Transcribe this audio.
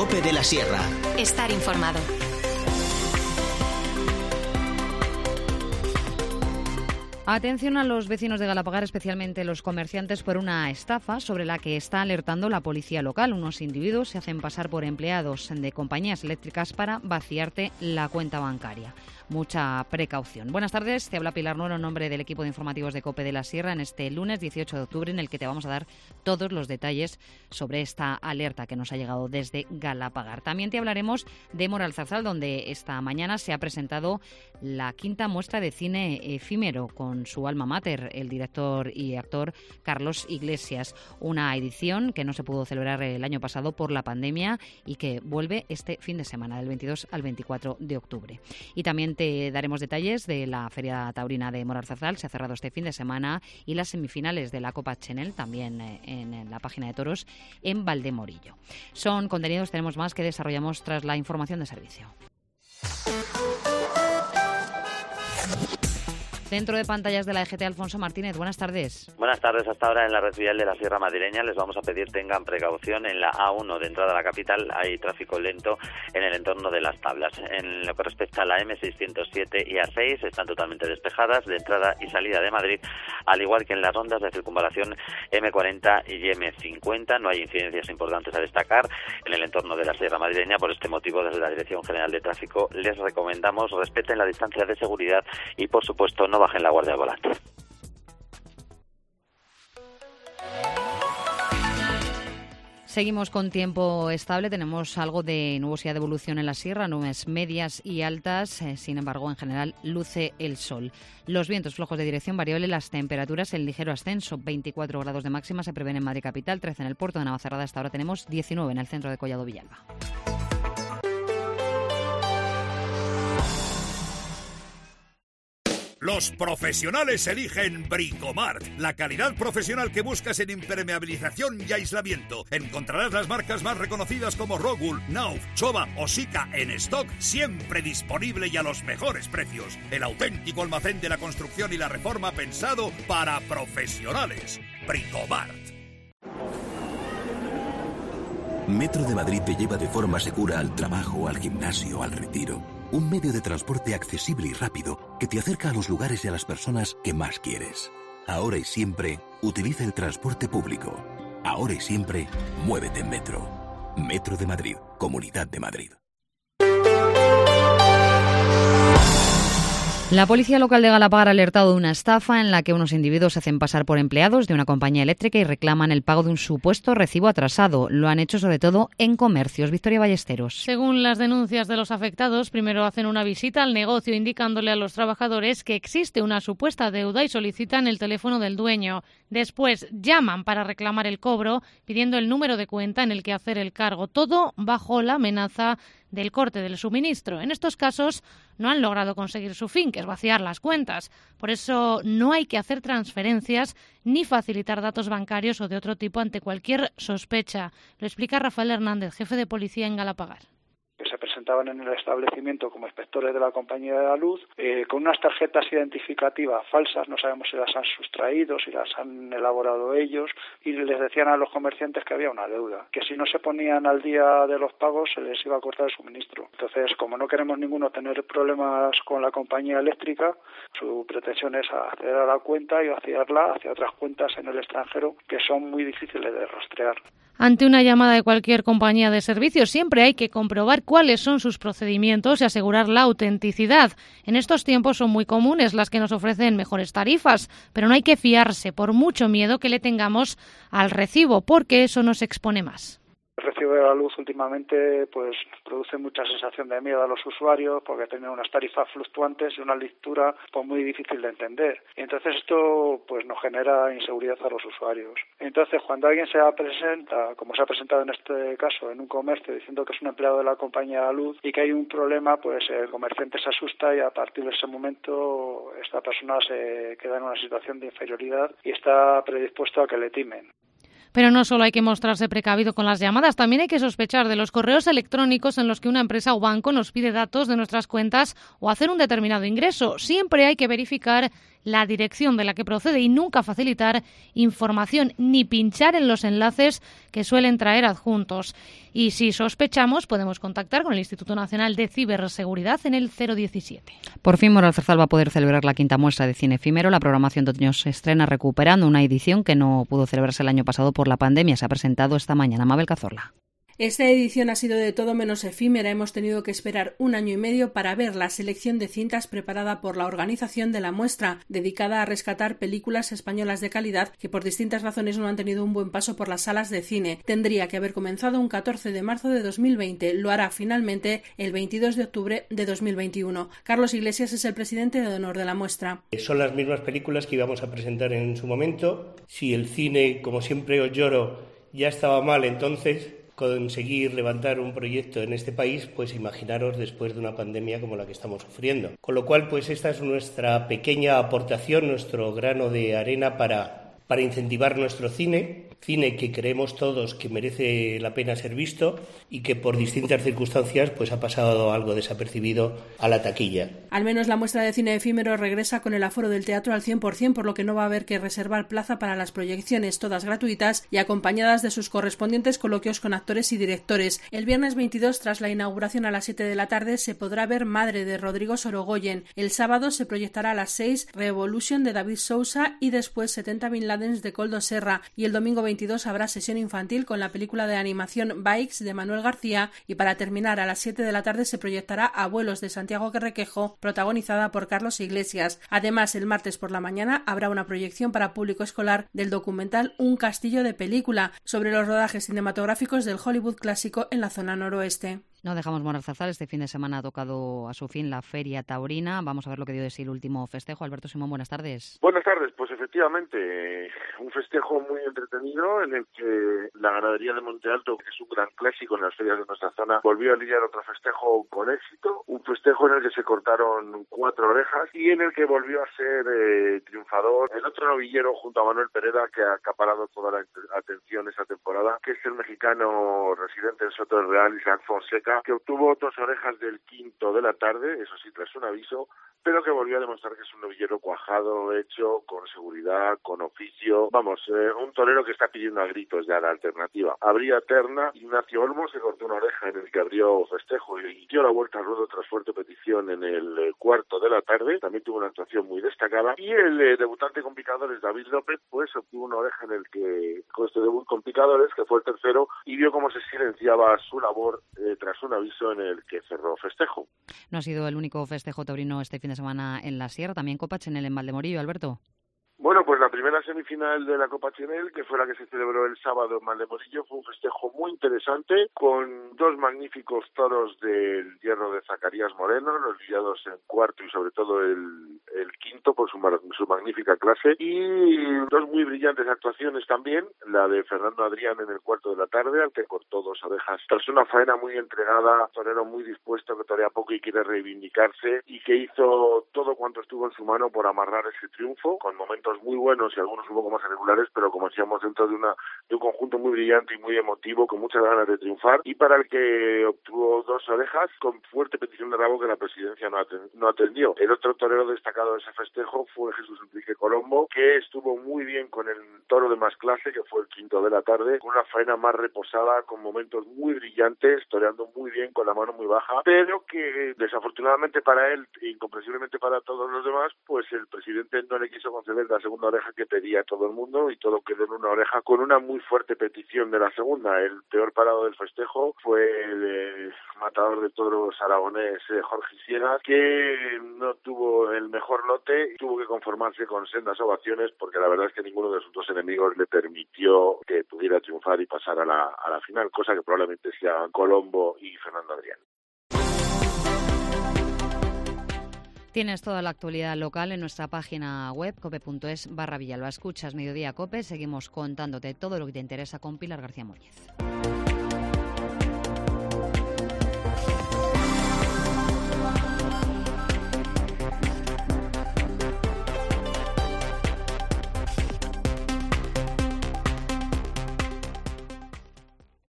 COPE de la Sierra. Estar informado. Atención a los vecinos de Galapagar, especialmente los comerciantes, por una estafa sobre la que está alertando la policía local. Unos individuos se hacen pasar por empleados de compañías eléctricas para vaciarte la cuenta bancaria. Mucha precaución. Buenas tardes, te habla Pilar Nuero en nombre del equipo de informativos de COPE de la Sierra en este lunes 18 de octubre en el que te vamos a dar todos los detalles sobre esta alerta que nos ha llegado desde Galapagar. También te hablaremos de Moralzarzal, donde esta mañana se ha presentado la quinta muestra de cine efímero con su alma mater, el director y actor Carlos Iglesias. Una edición que no se pudo celebrar el año pasado por la pandemia y que vuelve este fin de semana, del 22 al 24 de octubre. Y también te daremos detalles de la Feria Taurina de Moralzarzal. Se ha cerrado este fin de semana y las semifinales de la Copa Chenel, también en la página de toros, en Valdemorillo. Son contenidos, tenemos más que desarrollamos tras la información de servicio. Centro de pantallas de la EGT, Alfonso Martínez, buenas tardes. Buenas tardes. Hasta ahora en la red vial de la Sierra Madrileña les vamos a pedir tengan precaución. En la A1 de entrada a la capital hay tráfico lento en el entorno de las Tablas. En lo que respecta a la M607 y A6 están totalmente despejadas de entrada y salida de Madrid, al igual que en las rondas de circunvalación M40 y M50. No hay incidencias importantes a destacar en el entorno de la Sierra Madrileña. Por este motivo, desde la Dirección General de Tráfico les recomendamos respeten la distancia de seguridad y, por supuesto, no bajen la guardia al volante. Seguimos con tiempo estable, tenemos algo de nubosidad de evolución en la sierra, nubes medias y altas, sin embargo en general luce el sol. Los vientos flojos de dirección variable, las temperaturas en ligero ascenso, 24 grados de máxima se prevén en Madrid capital, 13 en el puerto de Navacerrada, hasta ahora tenemos 19 en el centro de Collado Villalba. Los profesionales eligen Bricomart, la calidad profesional que buscas en impermeabilización y aislamiento. Encontrarás las marcas más reconocidas como Rockwool, Knauf, Chova o Sika en stock, siempre disponible y a los mejores precios. El auténtico almacén de la construcción y la reforma pensado para profesionales. Bricomart. Metro de Madrid te lleva de forma segura al trabajo, al gimnasio, al retiro. Un medio de transporte accesible y rápido que te acerca a los lugares y a las personas que más quieres. Ahora y siempre, utiliza el transporte público. Ahora y siempre, muévete en Metro. Metro de Madrid, Comunidad de Madrid. La policía local de Galapagar ha alertado de una estafa en la que unos individuos se hacen pasar por empleados de una compañía eléctrica y reclaman el pago de un supuesto recibo atrasado. Lo han hecho sobre todo en comercios. Victoria Ballesteros. Según las denuncias de los afectados, primero hacen una visita al negocio indicándole a los trabajadores que existe una supuesta deuda y solicitan el teléfono del dueño. Después llaman para reclamar el cobro, pidiendo el número de cuenta en el que hacer el cargo. Todo bajo la amenaza del corte del suministro. En estos casos no han logrado conseguir su fin, que es vaciar las cuentas. Por eso no hay que hacer transferencias ni facilitar datos bancarios o de otro tipo ante cualquier sospecha. Lo explica Rafael Hernández, jefe de policía en Galapagar. Que se presentaban en el establecimiento como inspectores de la compañía de la luz, con unas tarjetas identificativas falsas, no sabemos si las han sustraído, si las han elaborado ellos, y les decían a los comerciantes que había una deuda, que si no se ponían al día de los pagos se les iba a cortar el suministro. Entonces, como no queremos ninguno tener problemas con la compañía eléctrica, su pretensión es acceder a la cuenta y vaciarla hacia otras cuentas en el extranjero que son muy difíciles de rastrear. Ante una llamada de cualquier compañía de servicios, siempre hay que comprobar cuáles son sus procedimientos y asegurar la autenticidad. En estos tiempos son muy comunes las que nos ofrecen mejores tarifas, pero no hay que fiarse por mucho miedo que le tengamos al recibo, porque eso nos expone más. El recibo de la luz últimamente pues produce mucha sensación de miedo a los usuarios porque tienen unas tarifas fluctuantes y una lectura pues muy difícil de entender. Y entonces esto pues nos genera inseguridad a los usuarios. Entonces cuando alguien se presenta, como se ha presentado en este caso, en un comercio diciendo que es un empleado de la compañía de la luz y que hay un problema, pues el comerciante se asusta y a partir de ese momento esta persona se queda en una situación de inferioridad y está predispuesto a que le timen. Pero no solo hay que mostrarse precavido con las llamadas, también hay que sospechar de los correos electrónicos en los que una empresa o banco nos pide datos de nuestras cuentas o hacer un determinado ingreso. Siempre hay que verificar la dirección de la que procede y nunca facilitar información ni pinchar en los enlaces que suelen traer adjuntos. Y si sospechamos, podemos contactar con el Instituto Nacional de Ciberseguridad en el 017. Por fin, Moral Zarzal va a poder celebrar la 5ª muestra de cine efímero. La programación de otoño se estrena recuperando una edición que no pudo celebrarse el año pasado por la pandemia. Se ha presentado esta mañana. Mabel Cazorla. Esta edición ha sido de todo menos efímera. Hemos tenido que esperar 1 año y medio para ver la selección de cintas preparada por la organización de la muestra, dedicada a rescatar películas españolas de calidad que por distintas razones no han tenido un buen paso por las salas de cine. Tendría que haber comenzado un 14 de marzo de 2020. Lo hará finalmente el 22 de octubre de 2021. Carlos Iglesias es el presidente de honor de la muestra. Son las mismas películas que íbamos a presentar en su momento. Si el cine, como siempre os lloro, ya estaba mal entonces, conseguir levantar un proyecto en este país, pues imaginaros después de una pandemia como la que estamos sufriendo. Con lo cual, pues esta es nuestra pequeña aportación, nuestro grano de arena para incentivar nuestro cine que creemos todos que merece la pena ser visto y que por distintas circunstancias pues ha pasado algo desapercibido a la taquilla. Al menos la muestra de cine efímero regresa con el aforo del teatro al 100%, por lo que no va a haber que reservar plaza para las proyecciones, todas gratuitas y acompañadas de sus correspondientes coloquios con actores y directores. El viernes 22, tras la inauguración a las 7 de la tarde, se podrá ver Madre, de Rodrigo Sorogoyen. El sábado se proyectará a las 6 Revolution, de David Sousa, y después 70 Bin Ladens, de Koldo Serra, y el domingo 22 habrá sesión infantil con la película de animación Bikes, de Manuel García, y para terminar a las 7 de la tarde se proyectará Abuelos, de Santiago Requejo, protagonizada por Carlos Iglesias. Además, el martes por la mañana habrá una proyección para público escolar del documental Un castillo de película, sobre los rodajes cinematográficos del Hollywood clásico en la zona noroeste. No dejamos Moral Zarzal. Este fin de semana ha tocado a su fin la Feria Taurina. Vamos a ver lo que dio de sí el último festejo. Alberto Simón, buenas tardes. Buenas tardes. Pues efectivamente, un festejo muy entretenido en el que la ganadería de Monte Alto, que es un gran clásico en las ferias de nuestra zona, volvió a lidiar otro festejo con éxito. Un festejo en el que se cortaron 4 orejas y en el que volvió a ser triunfador el otro novillero junto a Manuel Pereda, que ha acaparado toda la atención esta temporada, que es el mexicano residente en Soto del Real, Isaac Fonseca, que obtuvo 2 orejas del quinto de la tarde, eso sí, tras un aviso, pero que volvió a demostrar que es un novillero cuajado, hecho, con seguridad, con oficio. Vamos, un torero que está pidiendo a gritos ya la alternativa. Abría terna, Ignacio Olmo se cortó una oreja en el que abrió festejo y dio la vuelta al ruedo tras fuerte petición en el cuarto de la tarde. También tuvo una actuación muy destacada. Y el debutante con picadores, David López, pues obtuvo una oreja en el que, con este debut con picadores, que fue el tercero, y vio cómo se silenciaba su labor tras un aviso en el que cerró festejo. No ha sido el único festejo taurino este fin de semana en la Sierra, también Copa Chenel en Valdemorillo, Alberto. Bueno, pues la primera semifinal de la Copa Chenel, que fue la que se celebró el sábado en Valdemorillo, fue un festejo muy interesante, con 2 magníficos toros del hierro de Zacarías Moreno, los lidiados en cuarto y sobre todo el quinto por su magnífica clase, y 2 muy brillantes actuaciones también, la de Fernando Adrián en el cuarto de la tarde, al que cortó 2 orejas tras una faena muy entregada, torero muy dispuesto, que torea poco y quiere reivindicarse, y que hizo todo cuanto estuvo en su mano por amarrar ese triunfo, con momentos muy buenos y algunos un poco más irregulares, pero como decíamos, dentro de un conjunto muy brillante y muy emotivo, con muchas ganas de triunfar, y para el que obtuvo 2 orejas, con fuerte petición de rabo que la presidencia no atendió. El otro torero destacado de ese festejo fue Jesús Enrique Colombo, que estuvo muy bien con el toro de más clase, que fue el quinto de la tarde, con una faena más reposada, con momentos muy brillantes, toreando muy bien, con la mano muy baja, pero que desafortunadamente para él, e incomprensiblemente para todos los demás, pues el presidente no le quiso conceder la segunda oreja que pedía todo el mundo, y todo quedó en una oreja con una muy fuerte petición de la segunda. El peor parado del festejo fue el matador de toros aragonés, Jorge Sierra, que no tuvo el mejor lote y tuvo que conformarse con sendas ovaciones, porque la verdad es que ninguno de sus 2 enemigos le permitió que pudiera triunfar y pasar a la final, cosa que probablemente sea Colombo y Fernando Adrián. Tienes toda la actualidad local en nuestra página web cope.es/Villalba. Escuchas Mediodía Cope, seguimos contándote todo lo que te interesa con Pilar García Muñiz.